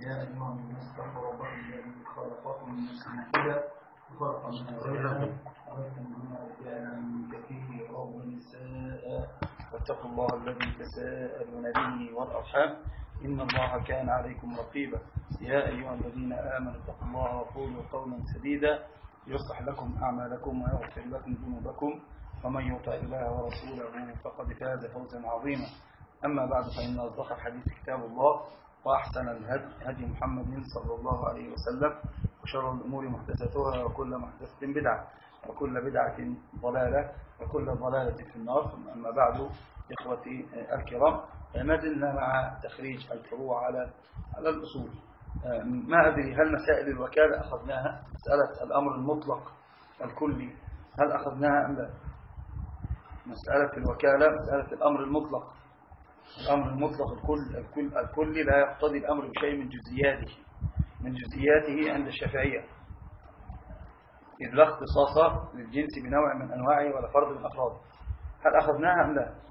يا أيها الناس اتقوا ربكم الذي خلقكم من نفس واحدة وخلق منها زوجها وبث منهما رجالا كثيرا ونساء واتقوا الله الذي تساءلون به والأرحام إن الله كان عليكم رقيبا. يا أيها الذين آمنوا اتقوا الله وقولوا قولا سديدا يصلح لكم أعمالكم ويغفر لكم ذنوبكم ومن يطع الله ورسوله فقد فاز فوزا عظيما. أما بعد فإن أصدق الحديث كتاب الله وأحسن الهدي هدي محمد صلى الله عليه وسلم وشر الأمور محدثاتها وكل محدثة بدعة وكل بدعة ضلالة وكل ضلالة في النار. ثم أما بعد إخوتي الكرام ما زلنا مع تخريج الفروع على الأصول. ما أدري هل مسائل الوكالة أخذناها؟ مسألة الأمر المطلق الكلي هل أخذناها أم لا؟ مسألة الوكالة مسألة الأمر المطلق. الأمر المطلق الكلي لا يقتضي الأمر بشيء من جزئياته عند الشافعية، إذ لا اختصاص للجنس بنوع من أنواعه ولا فرد من أفراده. هل أخذناها أم لا؟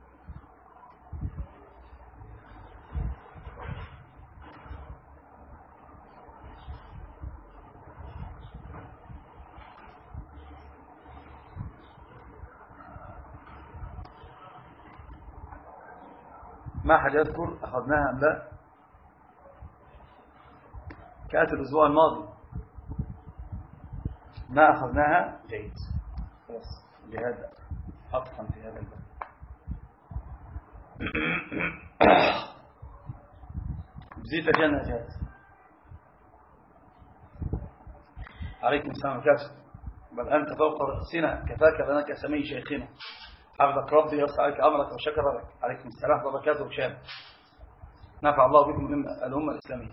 ما حد يذكر أخذناها أم لا؟ كانت الأسبوع الماضي ما أخذناها. جيد، خلاص لهذا أطفا في هذا الباب. بزيت جنة جاهز. عليكم السلام عليكم. بل أنت فوق رأسنا كفاك بناك سمي شيخنا حفظك ربي يوسع عليك أمرك وشكر لك. عليكم السلام وبركاته وشام. نفع الله بكم الأمة الإسلامية.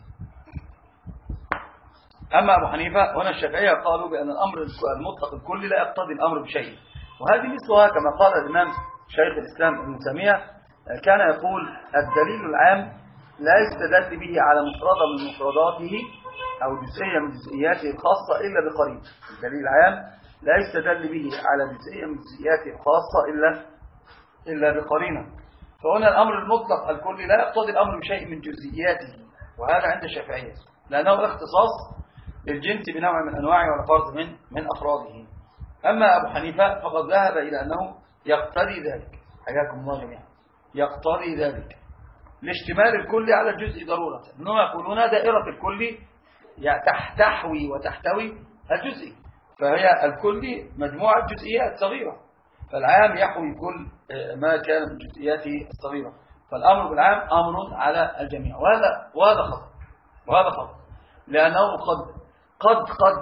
أما أبو حنيفة هنا الشافعية قالوا بأن الأمر المطلق الكلي لا يقتضي الأمر بشيء، وهذه مثلها كما قال الإمام شيخ الإسلام ابن تيمية كان يقول الدليل العام لا يستدل به على مفردة من مفرداته أو جزئية من جزئياته الخاصة إلا بقرينة. الدليل العام لا يستدل به على جزئية من جزئياته الخاصة إلا بقرينة. فهنا الأمر المطلق الكلي لا يقتضي الأمر بشيء من جزئياته، وهذا عند الشافعية لأنه اختصاص للجنس بنوع من أنواعه ولا فرد من أفراده. أما أبو حنيفة فقد ذهب إلى أنه يقتضي ذلك. حياكم الله جميعا. يقتضي ذلك لاشتمال الكل على الجزء ضرورة. إنهم يقولون دائرة الكل تحتوي وتحتوي الجزء، فهي الكل مجموعة جزئيات صغيرة، فالعام يحوي كل ما كان من جزئياته الصغيرة، فالأمر بالعام أمر على الجميع. وهذا خطأ لأنه قد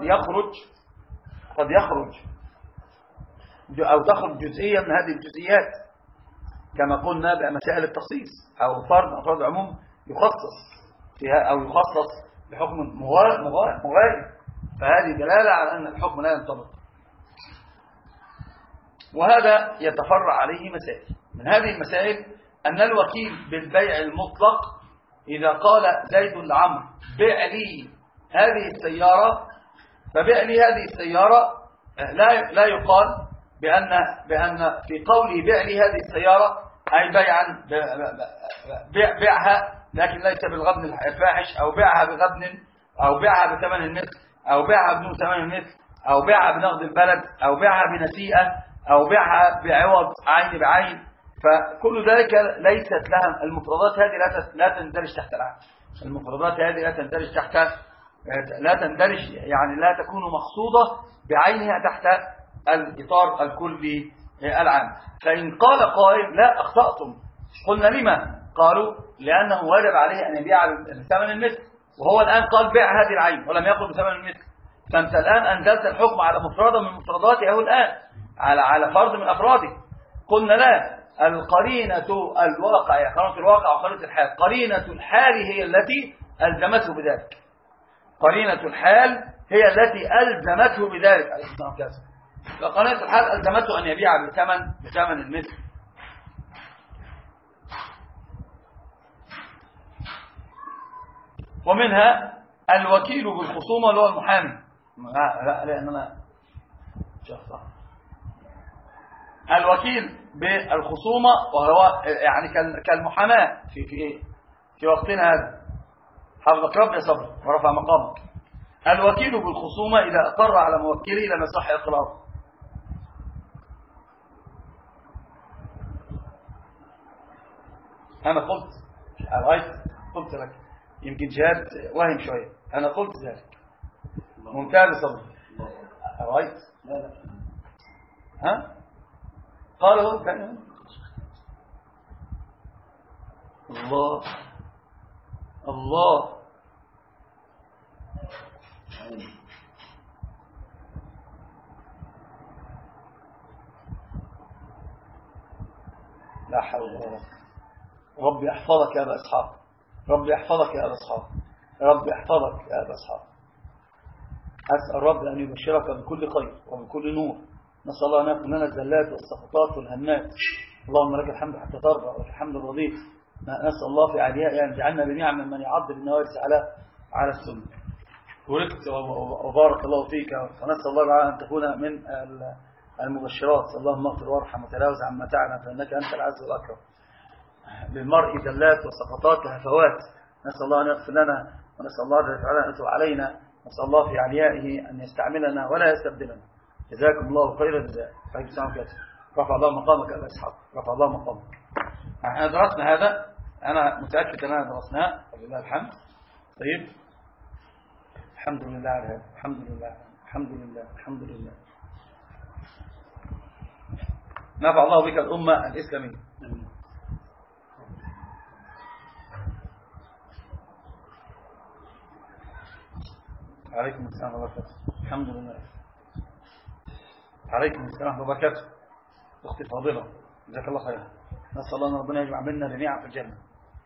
يخرج أو تخرج جزئية من هذه الجزئيات كما قلنا بمسائل التخصيص أو فرد من أفراد العموم يخصص فيها أو يخصص بحكم مغاير، فهذه دلالة على أن الحكم لا ينطبق. وهذا يتفرع عليه مسائل. من هذه المسائل أن الوكيل بالبيع المطلق إذا قال زيد لعمرو بيع لي هذه السيارة، فبيع لي هذه السيارة لا يقال بأن في قوله بيع لي هذه السيارة أي بيعها لكن ليس بالغبن الفاحش، أو بيعها بغبن، أو بيعها بثمن المثل، أو بيعها بدون ثمن المثل، أو بيعها بنقد البلد، أو بيعها بنسيئة، أو بيعها بعوض عين بعين. فكل ذلك ليست لها المفردات هذه لا تندرج تحت العقد. المفردات هذه لا تندرج يعني لا تكون مقصودة بعينها تحت الإطار الكلي العام. فإن قال قائل لا أخطأتم، قلنا لما؟ قالوا لأنه واجب عليه أن يبيع بثمن المثل، وهو الآن قال بيع هذه العين ولم يقل بثمن المثل، فأنت الآن أنزلت الحكم على مفردة من مفرداته الآن على فرد من أفراده. قلنا لا، القرينة الواقع يا قرينة الواقع وقرينة الحال. قرينة الحال هي التي ألزمته بذلك. قرينة الحال هي التي ألزمته بذلك. فقرينة الحال ألزمته أن يبيع بثمن المثل. ومنها الوكيل بالخصومة اللي هو المحامي. لا لأننا شخص الوكيل بالخصومة وهو يعني كالمحاماة في وقتنا هذا. حفظك ربي يا صبري ورفع مقامك. الوكيل بالخصومة إذا أقر على موكله لم يصح إقراره. أنا قلت لك يمكن جهاد وهم شوية. أنا قلت ذلك. ممتاز صبري. رأيت؟ لا. ها؟ قال هو كان الله لا حول ولا قوة. ربي يحفظك يا أبا إسحاق. ربي يحفظك يا أبا إسحاق. ربي يحفظك يا أبا إسحاق. أسأل رب أن يبشرك بكل خير وبكل نور. نسأل الله أن يغفر لنا الزلات والسقطات والهنات. اللهم لك الحمد حتى ترضى ولك الحمد الرضيت. نسأل الله في علياء أن يجعلنا جميعا ممن يعض بالنوارس على السنة. ورقت وبارك الله فيك. ونسأل الله تعالى أن تكون من المبشرات. اللهم اغفر وارحم وتلاوز عن متاعنا فإنك أنت العز والأكرم. للمرء زلات وسقطات وهفوات. نسأل الله أن يغفر لنا ونسأل الله تعالى أن يتوب علينا. نسأل الله في عليائه أن يستعملنا ولا يستبدلنا. جزاكم الله خير الجزاء. رفع الله مقامك يا أبا إسحاق. رفع الله مقامك. احنا درسنا هذا. أنا متأكد أننا درسناه ولله الحمد. طيب الحمد لله على هذا. الحمد لله الحمد لله الحمد لله. نفع الله بك الأمة الإسلامية. عليكم السلام وبركاته. الحمد لله. عليكم السلام وبركاته. أختي فاضلة جزاك الله خيرا. نسأل الله أن ربنا يجمع منا جميعا في الجنة.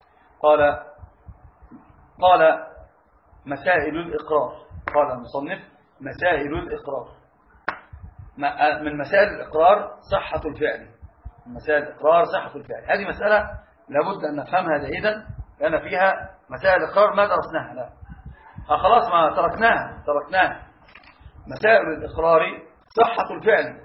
قال مسائل الإقرار. قال المصنف مسائل الإقرار. من مسائل الإقرار صحة الفعل. من مسائل الإقرار صحة الفعل. هذه مسألة لابد أن نفهمها جيدا لأن فيها مسائل الإقرار ما درسناها. لا خلاص ما تركناها. مسائل الإقرار صحة الفعل.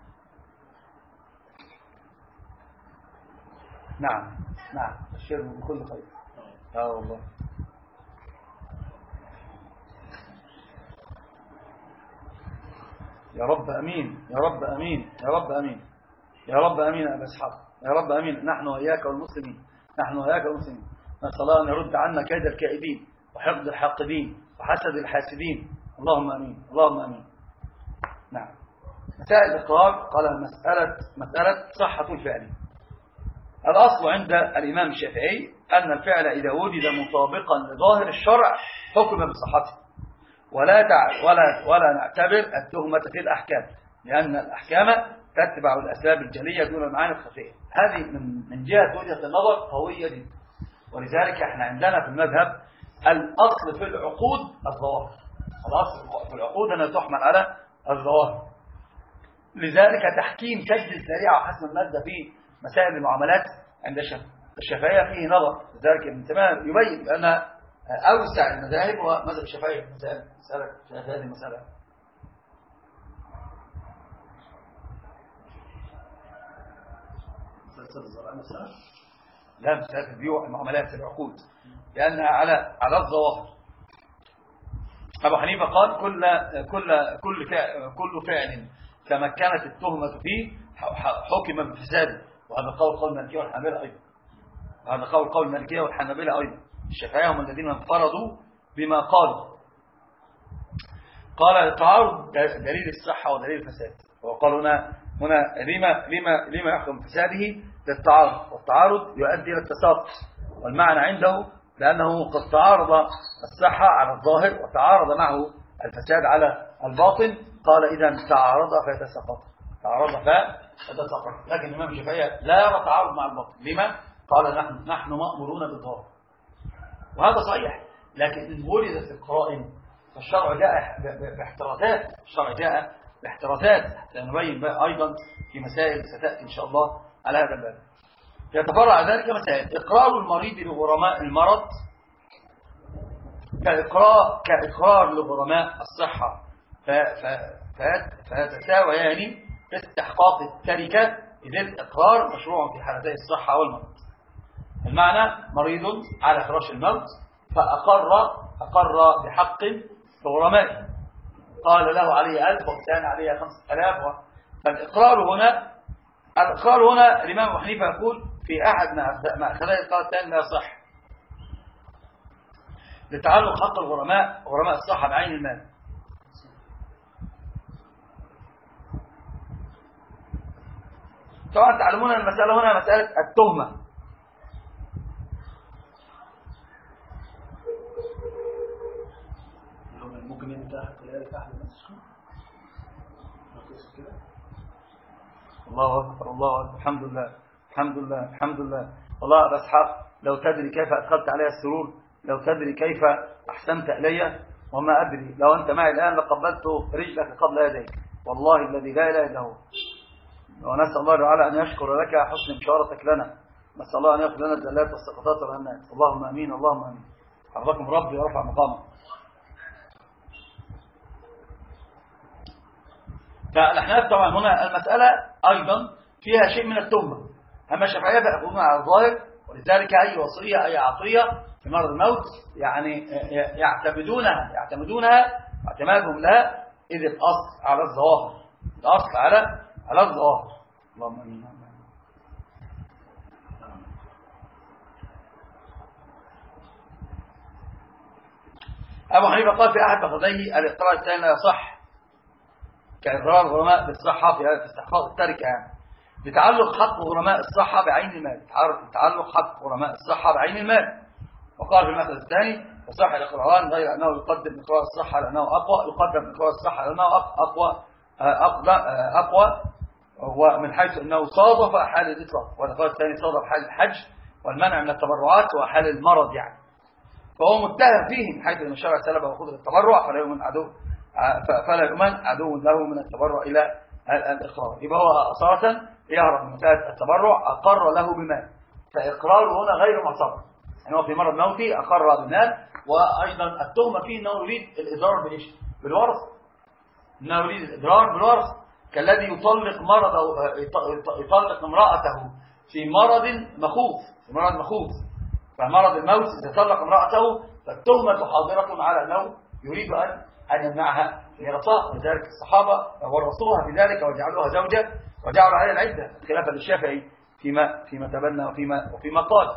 نعم الشر بكل خير. والله يا رب أمين يا رب أمين يا رب أمين يا رب أمين يا أبا إسحاق يا رب أمين. نحن وإياك والمسلمين. نسأل الله أن يرد عنا كيد الكائدين وحقد الحاقدين وحسد الحاسدين. اللهم أمين اللهم أمين. نعم مسائل الإقرار. قال مسألة صحة الفعل. الأصل عند الإمام الشافعي أن الفعل إذا وجد مطابقا لظاهر الشرع حكم بصحته ولا نعتبر التهمة في الأحكام لأن الأحكام تتبع الأسباب الجلية دون المعاني الخفية. هذه من جهة وجهة النظر قوية جدا. ولذلك احنا عندنا في المذهب الأصل في العقود الظواهر. الأصل في العقود أنها تحمل على الظواهر. لذلك تحكيم سد الذريعة وحسم المادة في مسائل المعاملات عند الشافعية فيه نظر. لذلك ابن تيمية يبين بأن أوسع المذاهب هو مذهب الشافعية في هذه المسألة. لا مسألة البيوع المعاملات العقود لأنها على الظواهر. أبو حنيفة قال كل فعل تمكنت التهمة فيه حكم بفساده. وهذا قول المالكية والحنابلة أيضا. هذا قول المالكية والحنابلة أيضا. الشافعية هم الذين انفردوا بما قالوا. قال تعارض دليل الصحة ودليل الفساد. وقال هنا لما يحكم فساده للتعارض. والتعارض يؤدي إلى التساقط. والمعنى عنده لأنه قد تعارض الصحة على الظاهر وتعارض معه الفساد على الباطن. قال إذا تعارض فيتساقط. لكن الإمام الشافعي لا يرى تعارض مع الباطن. لما؟ قال نحن مأمورون بالظاهر. وهذا صحيح. لكن إن ولدت القرائن فالشرع جاء باحترازات. سنبين أيضا في مسائل ستأتي إن شاء الله على هذا الباب. يتفرع ذلك مسائل. إقرار المريض لغرماء المرض كإقرار لغرماء الصحة فيتساويان في استحقاق التركة إذ الإقرار مشروع في حالتي الصحة والمرض. المعنى مريض على فراش الموت فأقر بحق غرمائه، قال له عليه 1000 والثاني عليه 5000. فالإقرار هنا الإمام أبو حنيفة يقول في أحد مأخذي الإقرار الثاني لا يصح لتعلق حق غرماء الصحة بعين المال. طبعا تعلمون المسألة هنا مسألة التهمة. ممكن ينتهي كذلك أحد الناس كده. الله أكبر الله أكبر، الحمد لله الحمد لله الحمد لله. والله بس حق لو تدري كيف أدخلت علي السرور، لو تدري كيف أحسنت إلي، وما أدري لو أنت معي الآن لقبلت رجلك قبل يديك، والله الذي لا إله إلا هو. ونسأل الله تعالى أن يشكر لك حسن إشارتك لنا، نسأل الله أن يغفر لنا الزلات والسقطات والهنات. اللهم أمين اللهم أمين. حفظكم ربي ورفع مقامك. فالأحناف طبعا هنا المسألة أيضا فيها شيء من التهمة، أما الشافعية فيقولون على الظاهر، ولذلك أي وصية أي عطية في مرض الموت يعني يعتمدونها اعتمادهم لها، إذ الأصل على الظواهر، الأصل على الظواهر. اللهم امين. أبو حنيفة قال في أحد مأخذيه الإقرار الثاني لا يصح كإقرار الغرماء بالصحة في استحقاق التركة، يعني بتعلق حق غرماء الصحة بعين المال، تعلق حق غرماء الصحة بعين المال. وقال في المثل الثاني يصح الإقراران غير أنه يقدم إقرار الصحة لأنه أقوى، يقدم إقرار الصحة لأنه أقوى ومن حيث أنه صادف حال الإطلاق، والإقرار الثاني صادف حال الحج والمنع من التبرعات وحال المرض، يعني فهو متهم فيه من حيث أن الشرع سلب وخذ التبرع فلا يؤمن عدو له من التبرع إلى الإقرار. يبقى هو أصالة يهرب من مسألة التبرع، أقر له بمال، فإقراره هنا غير معتبر، يعني هو في مرض موتي أقر بمال. وأيضا التهمة فيه أنه يريد الإضرار بالإيش؟ بالورث، أنه يريد الإضرار بالورث، كالذي يطلق امرأته في مرض مخوف، فمرض الموت إذا طلق امرأته فالتهمة حاضرة على أنه يريد أن يمنعها في رصاء، ولذلك الصحابة ورثوها بذلك وجعلوها زوجة وجعلوا عليها العدة، خلافا للشافعي فيما تبنى وفيما قال.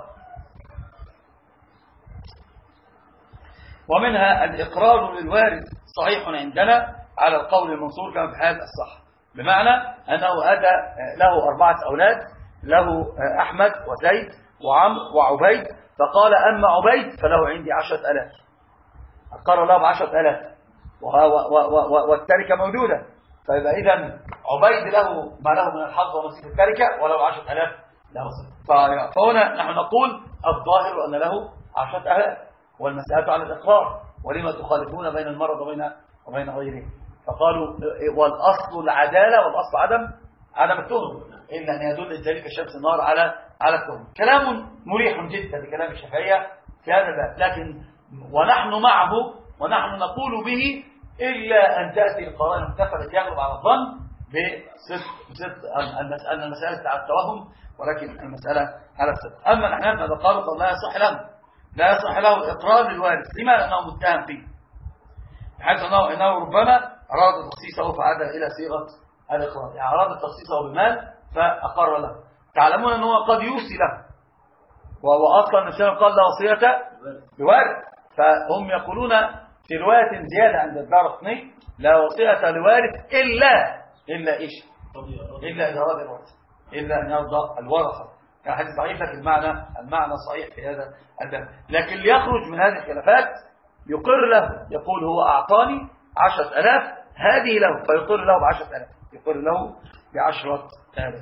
ومنها الإقرار للوارث صحيح عندنا على القول المنصور كما في حال الصح، بمعنى أنه أتى له 4 أولاد، له أحمد وزيد وعمرو وعبيد، فقال أما عبيد فله عندي 10,000، أقر له ب10,000 والتركة موجودة، فيبقى إذن عبيد له ما له من الحظ ونصيب التركة ولو 10,000 له صفر. فهنا نحن نقول الظاهر أن له 10,000 والمسألة على الإقرار، ولما تخالفون بين المرض وبين غيره؟ فقالوا والأصل العدالة والأصل عدم التهم، إلا أن يدل ذلك الشمس النار على التهم. كلام مريح جدا لكلام الشافعية في هذا الباب، لكن ونحن معه ونحن نقول به إلا أن تأتي القرائن المتفقة يغلب على الظن بصدق أن المسألة على التوهم، ولكن المسألة على الصدق. أما الأحناف ماذا قالوا؟ لا يصح له الإقرار للوارث، لماذا؟ لأنه متهم فيه، بحيث أنه ربما أراد تخصيصه فعاد إلى صيغة الإقرار، يعني أراد تخصيصه بالمال فأقر له. تعلمون أنه قد يوصي له، وأصلا النبي قال لا وصية بوارث، فهم يقولون في رواية زيادة عند الدارقطني لا وصية لوارث إلا إيش؟ إلا إذا أراد الورثة، إلا أن يرضى الورثة. يعني حديث ضعيف، لكن المعنى صحيح في هذا الباب. لكن ليخرج من هذه الخلافات يقر له، يقول هو أعطاني 10,000 هذه له، فيقر له ب10,000، يقر له ب10,000.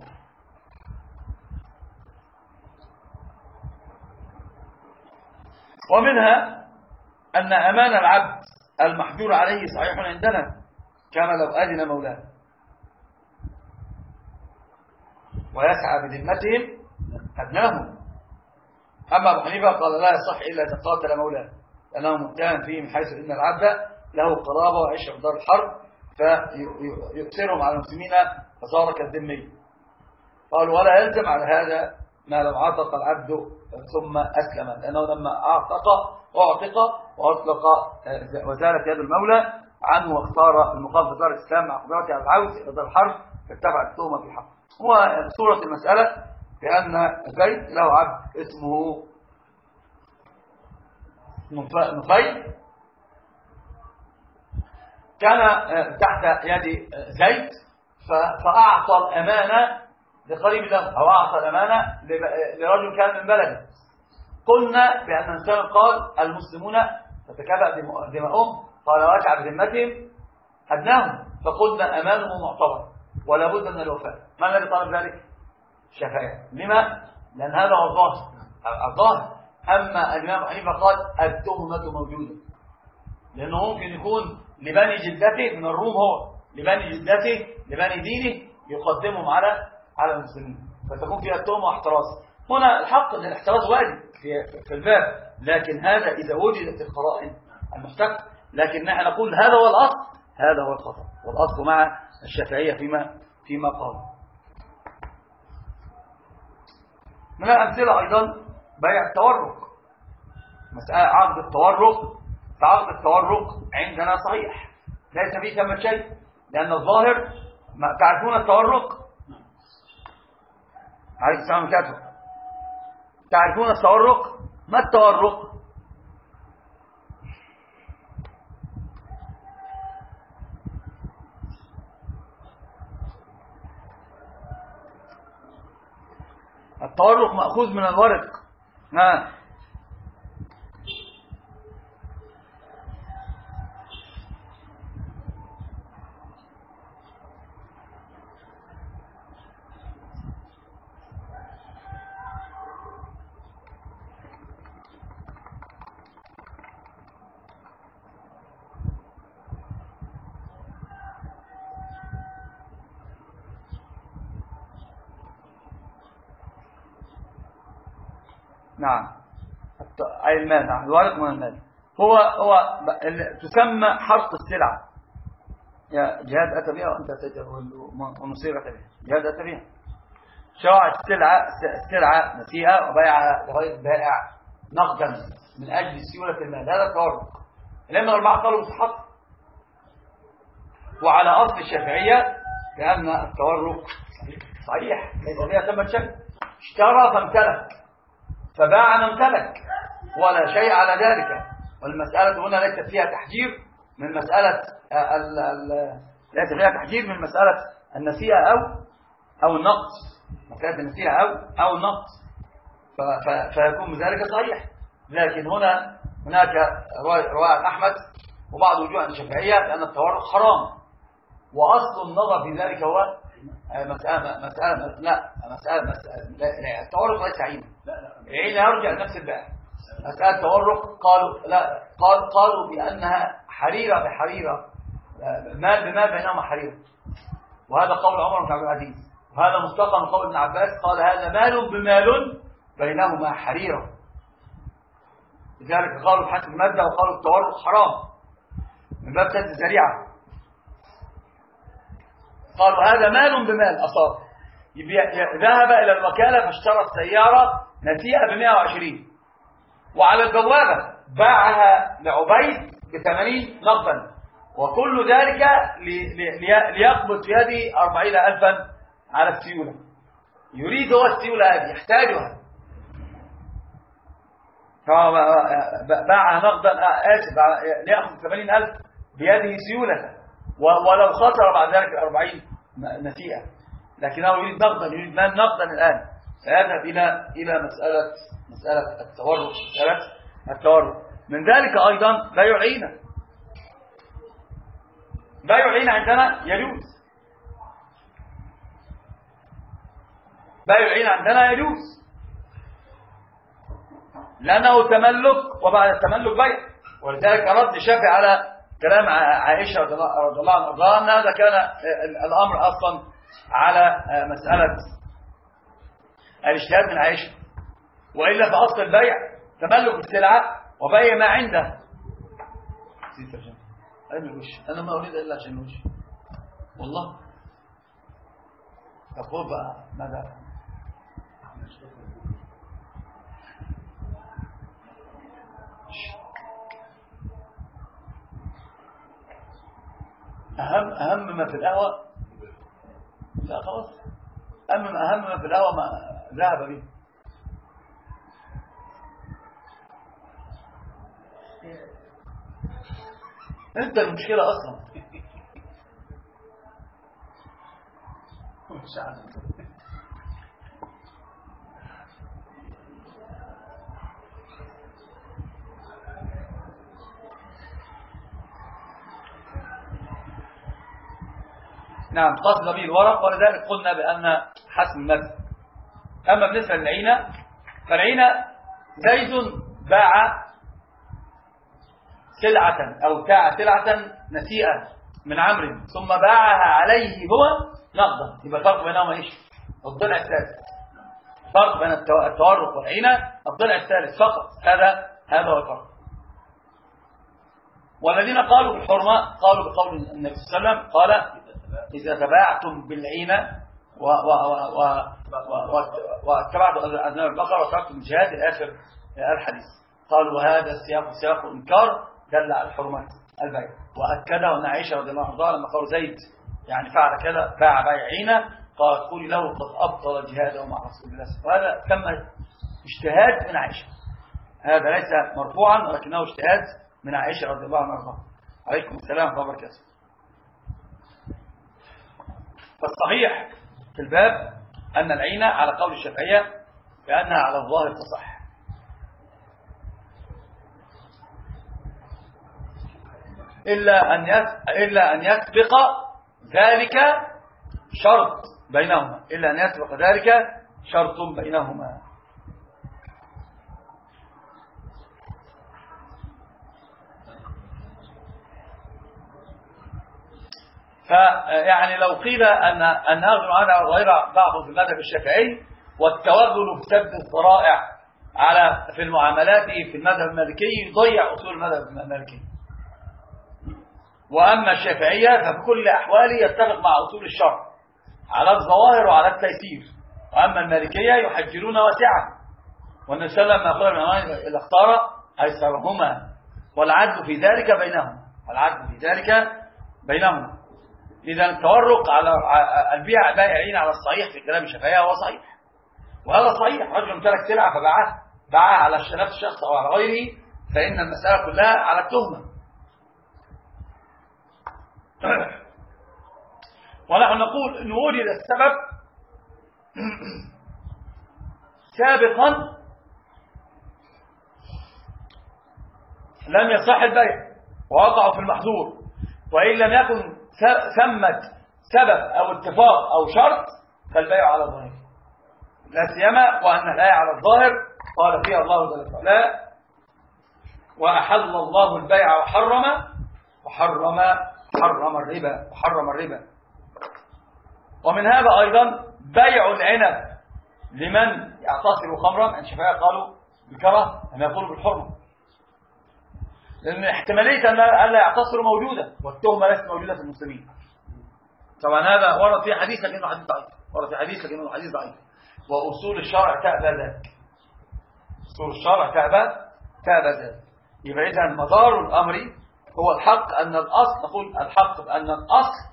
ومنها أن أمان العبد المحجور عليه صحيح عندنا كما لو أذن مولاه ويسعى بذمتهم أدناهم. أما أبو حنيفة قال لا يصح إلا إذا قاتل مولاه، لأنه متهم فيه من حيث إن العبد له قرابة وعيش في دار الحرب فيؤثرهم على المسلمين فصار كالذمي. قالوا ولا يلزم على هذا ما لم عتق العبد ثم أسلم، لأنه لما أعتق وأطلق وزالت يد المولى عنه واختار المقام في دار الإسلام مع قدرته على العود إلى دار الحرب فاتبع التهمة في الحق. وصورة المسألة بأن زيد له عبد اسمه نفيل كان تحت يد زيد فأعطى الأمانة لقريب له أو أعطى الأمانة لرجل كان من بلده. قلنا بأن إنسان قال المسلمون تتكافأ دماؤهم قال واسع بذمتهم أدناهم، فقلنا أمانه معتبر ولا بد من الوفاء. من الذي طلب ذلك؟ الشافعية. لما؟ لأن هذا هو الظاهر. أما الإمام حنيفة قال التهمة موجودة، لأنه ممكن يكون لبني جدته من الروم، هو لبني جدته لبني دينه يقدمهم على المسلمين، فتكون فيها التهمة واحتراز. هنا الحق أن الاحتراز واجب في الباب، لكن هذا إذا وجدت القرائن المحتملة. لكن نحن نقول هذا هو الأصل، هذا هو الخطأ، والأصل مع الشافعية فيما قال. من الأمثلة أيضا بيع التورق، مسألة عقد التورق. فعقد التورق عندنا صحيح ليس فيه ثمة شيء، لأن الظاهر تعرفون التورق؟ عليك السلام عليكم. تعرفون التورق؟ ما التورق؟ التورق مأخوذ من الورق. نعم أي المال. نعم الورق من المال. هو تسمى حرق السلعة. يا جهاد أتى بها وأنت ونصير أتى بها. جهاد أتى بها. شرع السلعة نسيئة وبيعها لغير البائع نقدا من أجل سيولة المال، هذا التورق. لأن الأربعة قالوا مستحق. وعلى أصل الشافعية لأن التورق صحيح ليس فيها ثمة شيء. اشترى فامتلك فباع ما امتلك ولا شيء على ذلك. والمسألة هنا ليست فيها تحجير من مسألة ليس فيها تحجير من مسألة النسيئة أو النقص، مسألة النسيئة أو النقص، فيكون بذلك صحيح. لكن هناك رواية أحمد وبعض وجوه الشافعية لأن التورق حرام، وأصل النظر في ذلك هو مسألة التورق ليس عينا، عين يرجع لنفس البائع. مسألة التورق قالوا بأنها حريرة بحريرة، مال بمال بينهما حريرة، وهذا قول عمر بن عبد العزيز، وهذا مستقى من قول ابن عباس قال هذا مال بمال بينهما حريرة. لذلك قالوا بحسب المادة وقالوا التورق حرام من باب سد الذريعة. قالوا هذا مال بمال أصاب. ذهب إلى الوكالة فاشترى السيارة نسيئة ب120 وعلى البوابة باعها لعبيد ب80 نقدا، وكل ذلك ليقبض في يده 40,000 على السيولة. يريد هو السيولة هذه يحتاجها، فباعها نقدا ليأخذ 80,000 بيده سيولة، ولو خسر بعد ذلك 40 نسيئة، لكنه يريد نقدا، يريد مال نقدا الآن. فيذهب إلى مسألة التورق. من ذلك أيضا بيع عينة. بيع عينة عندنا يجوز، بيع عينة عندنا يجوز لأنه تملك، وبعد التملك بيع. ولذلك رد الشافعي على كلام عائشة رضي الله عنها أن هذا كان الأمر أصلا على مسألة الاجتهاد من عائشة، وإلا فأصل البيع تملك السلعة وبيع ما عنده. أنا ما أريد إلا عشان الوش والله. تقول بقى ماذا أهم ما في القهوة، لا خلاص، أهم ما في القهوة ما ذهب به. أنت المشكلة أصلا. مش عارف. نعم قصد به الورق، ولذلك قلنا بأن حسم المذهب. أما بالنسبة للعينة فالعينة زيد باع سلعة أو ابتاع سلعة نسيئة من عمرو ثم باعها عليه هو نقدا، يبقى الفرق بينهما ايش؟ الضلع الثالث. الفرق بين التورق والعينة الضلع الثالث فقط، هذا هو الفرق. والذين قالوا بالحرمة قالوا بقول النبي صلى الله عليه وسلم قال إذا تباعتم بالعينة واتبعتم أذناب البقر وتركتم الجهاد إلى آخر الحديث. قالوا وهذا السياق سياق إنكار دل على الحرمات البيع، وأكده أن عائشة رضي الله عنها لما قالوا زيد يعني فعل كذا باع بيع عينة قالت قولي له قد أبطل الجهاد مع رسول الله، وهذا تم اجتهاد من عائشة، هذا ليس مرفوعا ولكنه اجتهاد من عائشة رضي الله عنها. عليكم السلام ورحمة الله وبركاته. فالصحيح في الباب أن العينة على قول الشافعية بأنها على الظاهر تصح، إلا أن يسبق ذلك شرط بينهما، إلا أن يسبق ذلك شرط بينهما. فيعني لو قيل أن أخذ عنها غير بعض في المذهب الشافعي والتوغل في سد الذرائع في المعاملات في المذهب المالكي يضيع أصول المذهب المالكي. وأما الشافعية فبكل أحواله يتفق مع أصول الشرع على الظواهر وعلى التيسير، وأما المالكية يحجرون واسعا، والنبي صلى الله عليه وسلم قال الإمام اللي اختار أيسرهما، والعدل في ذلك بينهم. إذا التورق على البيع بائعين على الصحيح في كلام الشافعية هو صحيح، وهذا صحيح. رجل امتلك سلعة فباعها على نفس الشخص أو على غيره، فإن المسألة كلها على التهمة. ونحن نقول إن وجد السبب سابقا لم يصح البيع ووقعوا في المحظور، وإن لم يكن ثمة سبب أو اتفاق أو شرط فالبيع على الظاهر، لا سيما وأن الآية على الظاهر قال فيها الله جل وعلا وأحل الله البيع وحرم الربا. ومن هذا أيضا بيع العنب لمن يعتصر خمرا، الشافعية قالوا بالكره أن يقولوا بالحرمة، لأن احتمالية أن لا يعتصر موجودة والتهمة ليست موجودة في المسلمين. طبعا هذا ورد في حديث لكنه حديث ضعيف، وأصول الشرع تأبى ذلك، تأبى ذلك. يبقى إذن مدار الأمر هو الحق، أن الأصل نقول الحق بأن الأصل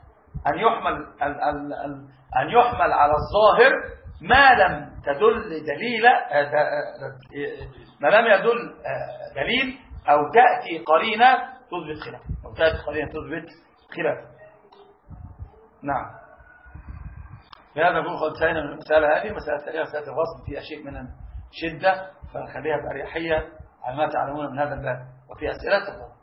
أن يحمل على الظاهر ما لم يدل دليل أو تأتي قرينة تثبت خلاف. نعم. بهذا نكون قد انتهينا من المسألة هذه. مسألة التالية مسألة الغصب فيها شيء من الشدة، فنخليها بأريحية على ما تعلمون من هذا الباب، وفي أسئلة تفضل.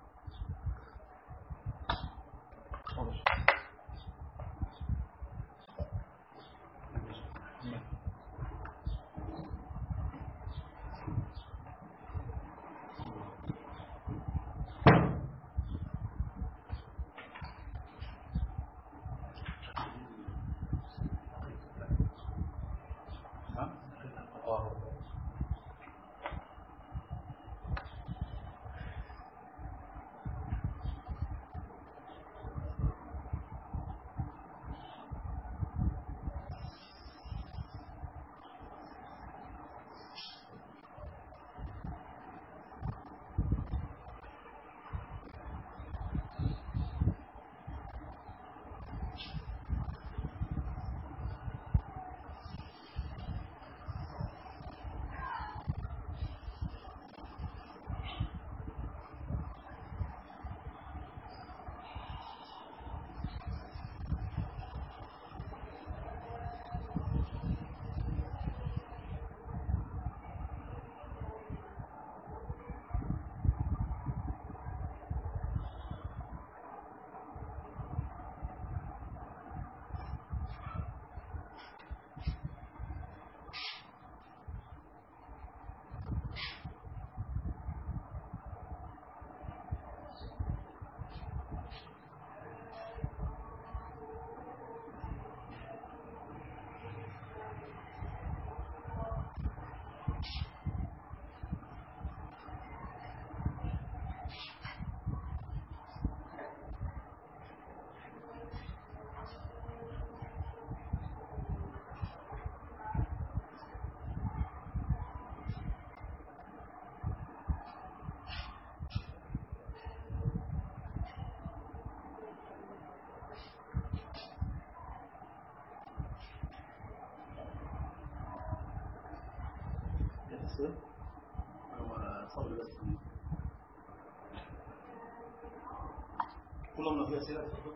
كلهم في أسئلة تفضل.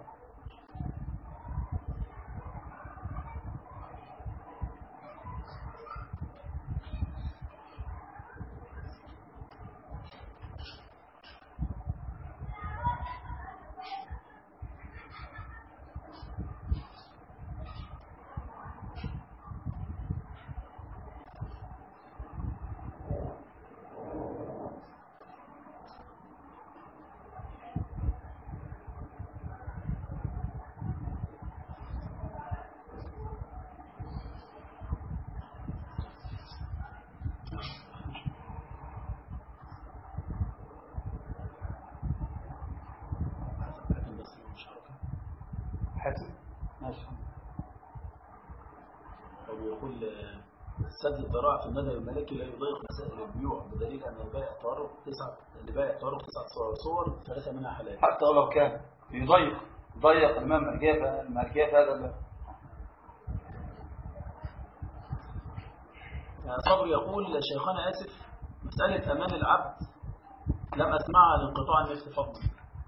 حاتم ماشي. ويقول سد الذراع في المذهب المالكي لا يضيق مسائل البيوع بدليل أن البائع التورق تسعة صور ثلاثة منها حلال. حتى لو كان ضيق الإمام المالكية في هذا الباب. صبري يقول شيخنا آسف، مسألة أمان العبد لم أسمعها لانقطاع النفس فضلا.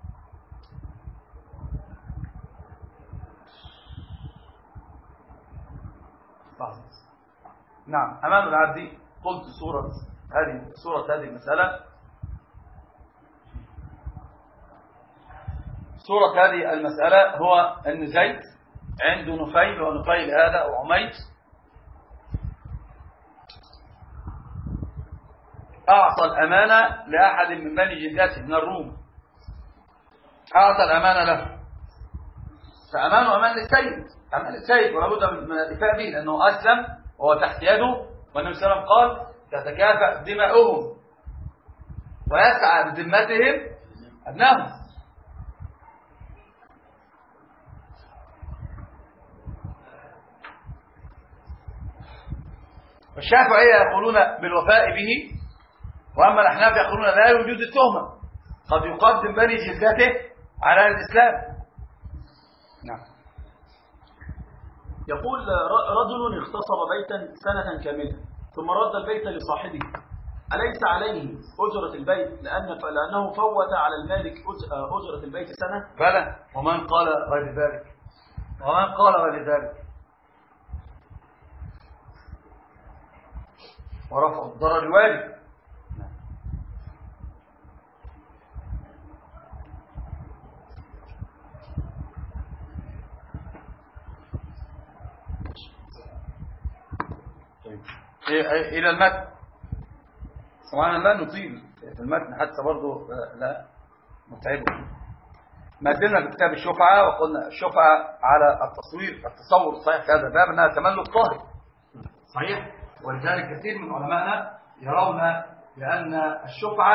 نعم، أمان العبد قلت صورة هذه المسألة. صورة هذه المسألة هو أن زيد عنده نفيل، ونفيل هذا أو عميد أعطى الأمانة لأحد من بني جلدته من الروم، أعطى الأمانة له، فأمانه أمان للسيد ولا بد من الاتفاق به لأنه أسلم وهو تحت يده، والنبي صلى الله عليه وسلم قال تتكافأ دماؤهم ويسعى بذمتهم أبنائهم. والشافعية يقولون بالوفاء به، وأما الأحناف يقولون لا وجود التهمة، قد يقدم بني جلدته على الإسلام. نعم. يقول رجل اغتصب بيتا سنة كاملة ثم رد البيت لصاحبه، أليس عليه أجرة البيت لأنه فوت على المالك أجرة البيت سنة؟ بلى، ومن قال غير ذلك ورفع الضرر واجب. إلى المتن طبعا لا نطيل في المتن حتى برضو لا متعبه. ما زلنا في كتاب الشفعة، وقلنا الشفعة على التصور الصحيح في هذا الباب أنها تملك طاهر صحيح، ولذلك كثير من علمائنا يرون بأن الشفعة